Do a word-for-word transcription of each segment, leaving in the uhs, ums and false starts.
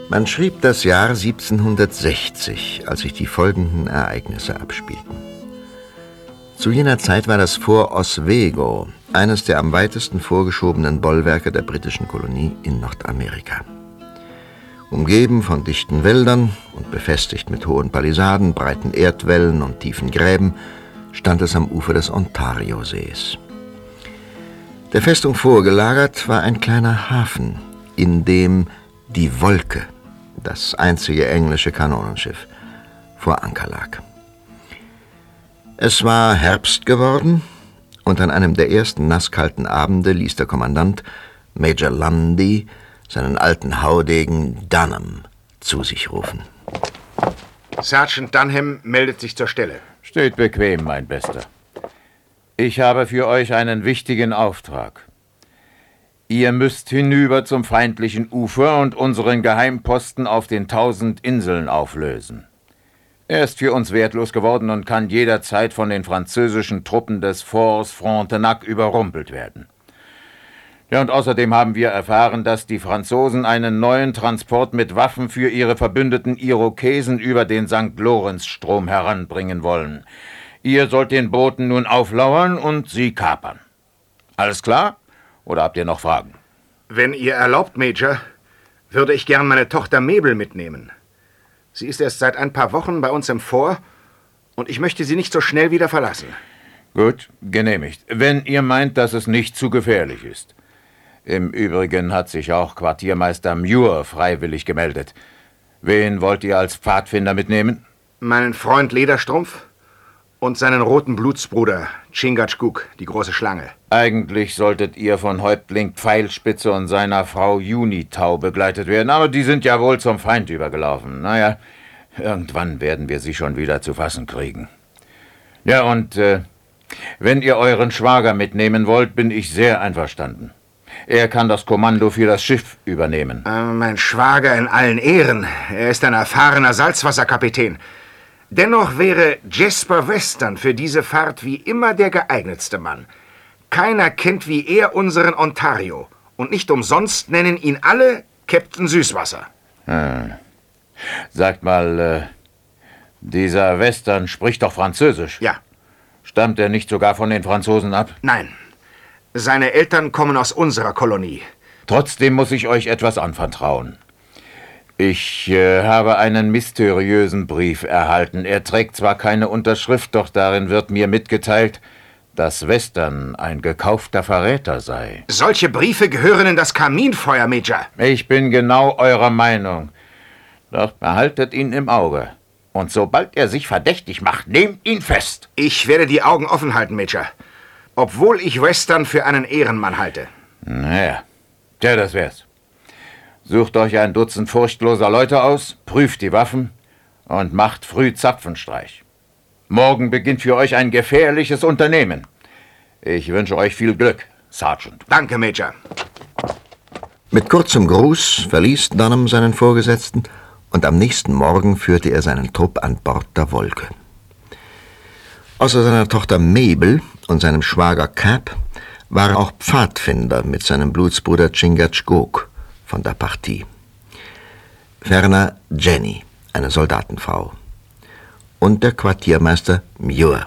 Man schrieb das Jahr siebzehnhundertsechzig, als sich die folgenden Ereignisse abspielten. Zu jener Zeit war das Fort Oswego eines der am weitesten vorgeschobenen Bollwerke der britischen Kolonie in Nordamerika. Umgeben von dichten Wäldern und befestigt mit hohen Palisaden, breiten Erdwällen und tiefen Gräben, stand es am Ufer des Ontariosees. Der Festung vorgelagert war ein kleiner Hafen, in dem die Wolke, das einzige englische Kanonenschiff, vor Anker lag. Es war Herbst geworden, und an einem der ersten nasskalten Abende ließ der Kommandant, Major Lundy, seinen alten Haudegen Dunham zu sich rufen. Sergeant Dunham meldet sich zur Stelle. Steht bequem, mein Bester. Ich habe für euch einen wichtigen Auftrag. Ihr müsst hinüber zum feindlichen Ufer und unseren Geheimposten auf den Tausend Inseln auflösen. Er ist für uns wertlos geworden und kann jederzeit von den französischen Truppen des Forts Frontenac überrumpelt werden. Ja, und außerdem haben wir erfahren, dass die Franzosen einen neuen Transport mit Waffen für ihre verbündeten Irokesen über den Sankt Lorenz-Strom heranbringen wollen. Ihr sollt den Booten nun auflauern und sie kapern. Alles klar? Oder habt ihr noch Fragen? Wenn ihr erlaubt, Major, würde ich gern meine Tochter Mabel mitnehmen. Sie ist erst seit ein paar Wochen bei uns im Fort und ich möchte sie nicht so schnell wieder verlassen. Gut, genehmigt. Wenn ihr meint, dass es nicht zu gefährlich ist. Im Übrigen hat sich auch Quartiermeister Muir freiwillig gemeldet. Wen wollt ihr als Pfadfinder mitnehmen? Meinen Freund Lederstrumpf und seinen roten Blutsbruder Chingachgook, die große Schlange. Eigentlich solltet ihr von Häuptling Pfeilspitze und seiner Frau Junitau begleitet werden, aber die sind ja wohl zum Feind übergelaufen. Naja, irgendwann werden wir sie schon wieder zu fassen kriegen. Ja, und äh, wenn ihr euren Schwager mitnehmen wollt, bin ich sehr einverstanden. Er kann das Kommando für das Schiff übernehmen. Äh, mein Schwager in allen Ehren. Er ist ein erfahrener Salzwasserkapitän. Dennoch wäre Jasper Western für diese Fahrt wie immer der geeignetste Mann. Keiner kennt wie er unseren Ontario. Und nicht umsonst nennen ihn alle Captain Süßwasser. Hm. Sagt mal, äh, dieser Western spricht doch Französisch. Ja. Stammt er nicht sogar von den Franzosen ab? Nein. Seine Eltern kommen aus unserer Kolonie. Trotzdem muss ich euch etwas anvertrauen. Ich äh, habe einen mysteriösen Brief erhalten. Er trägt zwar keine Unterschrift, doch darin wird mir mitgeteilt, dass Western ein gekaufter Verräter sei. Solche Briefe gehören in das Kaminfeuer, Major. Ich bin genau eurer Meinung. Doch behaltet ihn im Auge. Und sobald er sich verdächtig macht, nehmt ihn fest. Ich werde die Augen offen halten, Major. Obwohl ich Western für einen Ehrenmann halte. Naja, tja, das wär's. Sucht euch ein Dutzend furchtloser Leute aus, prüft die Waffen und macht früh Zapfenstreich. Morgen beginnt für euch ein gefährliches Unternehmen. Ich wünsche euch viel Glück, Sergeant. Danke, Major. Mit kurzem Gruß verließ Dunham seinen Vorgesetzten und am nächsten Morgen führte er seinen Trupp an Bord der Wolke. Außer seiner Tochter Mabel und seinem Schwager Cap war auch Pfadfinder mit seinem Blutsbruder Chingachgook von der Partie. Ferner Jenny, eine Soldatenfrau, und der Quartiermeister Muir.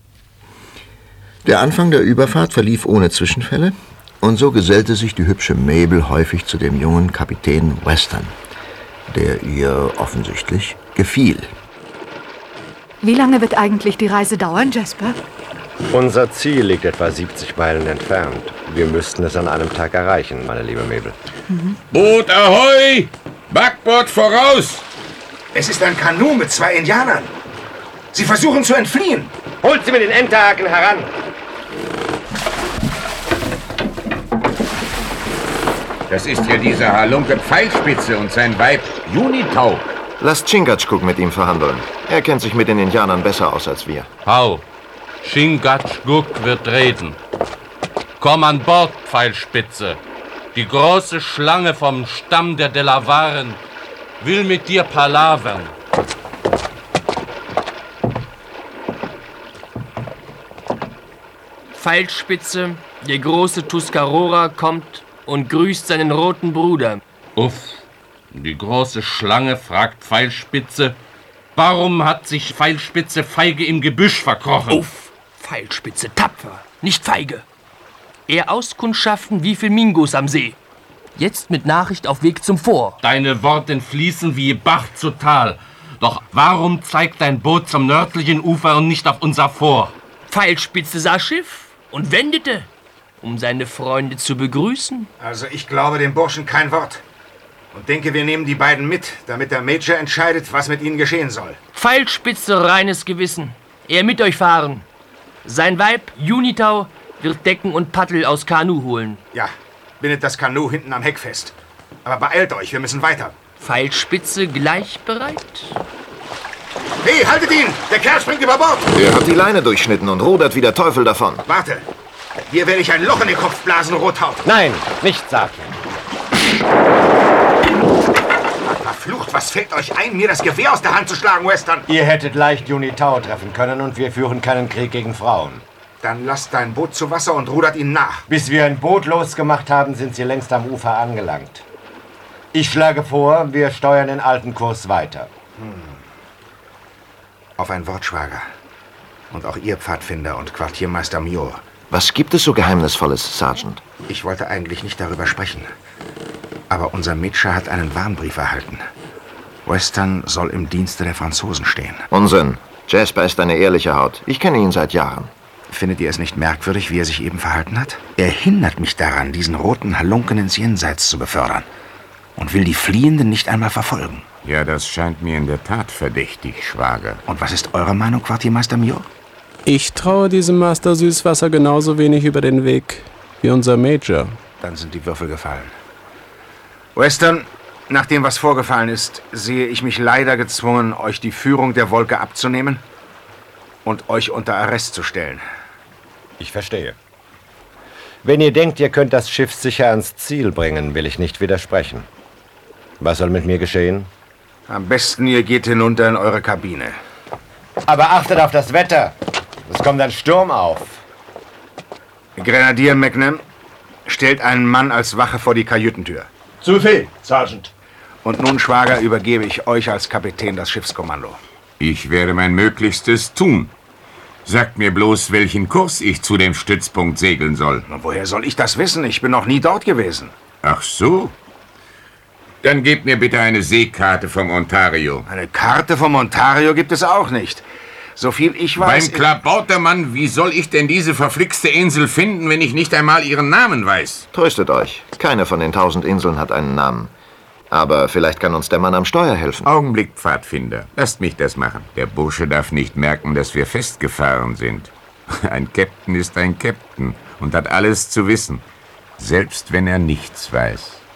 Der Anfang der Überfahrt verlief ohne Zwischenfälle, und so gesellte sich die hübsche Mabel häufig zu dem jungen Kapitän Western, der ihr offensichtlich gefiel. Wie lange wird eigentlich die Reise dauern, Jasper? Unser Ziel liegt etwa siebzig Meilen entfernt. Wir müssten es an einem Tag erreichen, meine liebe Mabel. Mhm. Boot ahoi! Backbord voraus! Es ist ein Kanu mit zwei Indianern. Sie versuchen zu entfliehen. Holt sie mit den Enterhaken heran! Das ist ja dieser Halunke Pfeilspitze und sein Weib Junitau. Lasst Chingachgook mit ihm verhandeln. Er kennt sich mit den Indianern besser aus als wir. Hau, Chingachgook wird reden. Komm an Bord, Pfeilspitze. Die große Schlange vom Stamm der Delawaren will mit dir palavern. Pfeilspitze, der große Tuscarora kommt und grüßt seinen roten Bruder. Uff, Die große Schlange fragt Pfeilspitze, warum hat sich Pfeilspitze feige im Gebüsch verkrochen? Uff, Pfeilspitze tapfer, nicht feige. Er auskundschaften, wie viel Mingos am See. Jetzt mit Nachricht auf Weg zum Fort. Deine Worte fließen wie Bach zu Tal. Doch warum zeigt dein Boot zum nördlichen Ufer und nicht auf unser Fort? Pfeilspitze sah Schiff und wendete, um seine Freunde zu begrüßen. Also ich glaube dem Burschen kein Wort. Und denke, wir nehmen die beiden mit, damit der Major entscheidet, was mit ihnen geschehen soll. Pfeilspitze, reines Gewissen. Er mit euch fahren. Sein Weib, Junitau, wird Decken und Paddel aus Kanu holen. Ja, bindet das Kanu hinten am Heck fest. Aber beeilt euch, wir müssen weiter. Pfeilspitze gleich bereit? Hey, haltet ihn! Der Kerl springt über Bord! Er hat die Leine durchschnitten und rudert wie der Teufel davon. Warte! Hier werde ich ein Loch in den Kopf blasen, Rothaut! Nein, nicht Sergeant. Verflucht, was fällt euch ein, mir das Gewehr aus der Hand zu schlagen, Western? Ihr hättet leicht Junitau treffen können und wir führen keinen Krieg gegen Frauen. Dann lasst dein Boot zu Wasser und rudert ihnen nach. Bis wir ein Boot losgemacht haben, sind sie längst am Ufer angelangt. Ich schlage vor, wir steuern den alten Kurs weiter. Hm. Auf ein Wort, Schwager. Und auch ihr Pfadfinder und Quartiermeister Muir. Was gibt es so Geheimnisvolles, Sergeant? Ich wollte eigentlich nicht darüber sprechen. Aber unser Major hat einen Warnbrief erhalten. Western soll im Dienste der Franzosen stehen. Unsinn. Jasper ist eine ehrliche Haut. Ich kenne ihn seit Jahren. Findet ihr es nicht merkwürdig, wie er sich eben verhalten hat? Er hindert mich daran, diesen roten Halunken ins Jenseits zu befördern. Und will die Fliehenden nicht einmal verfolgen. Ja, das scheint mir in der Tat verdächtig, Schwager. Und was ist eure Meinung, Quartiermeister Muir? Ich traue diesem Master Süßwasser genauso wenig über den Weg wie unser Major. Dann sind die Würfel gefallen. Western, nach dem, was vorgefallen ist, sehe ich mich leider gezwungen, euch die Führung der Wolke abzunehmen und euch unter Arrest zu stellen. Ich verstehe. Wenn ihr denkt, ihr könnt das Schiff sicher ans Ziel bringen, will ich nicht widersprechen. Was soll mit mir geschehen? Am besten, ihr geht hinunter in eure Kabine. Aber achtet auf das Wetter. Es kommt ein Sturm auf. Grenadier McNam, stellt einen Mann als Wache vor die Kajütentür. Zu Befehl, Sergeant. Und nun, Schwager, übergebe ich euch als Kapitän das Schiffskommando. Ich werde mein Möglichstes tun. Sagt mir bloß, welchen Kurs ich zu dem Stützpunkt segeln soll. Na, woher soll ich das wissen? Ich bin noch nie dort gewesen. Ach so. Dann gebt mir bitte eine Seekarte vom Ontario. Eine Karte vom Ontario gibt es auch nicht. So viel ich weiß... Beim Klabautermann, wie soll ich denn diese verflixte Insel finden, wenn ich nicht einmal ihren Namen weiß? Tröstet euch. Keine von den tausend Inseln hat einen Namen. Aber vielleicht kann uns der Mann am Steuer helfen. Augenblick, Pfadfinder. Lasst mich das machen. Der Bursche darf nicht merken, dass wir festgefahren sind. Ein Captain ist ein Captain und hat alles zu wissen. Selbst wenn er nichts weiß.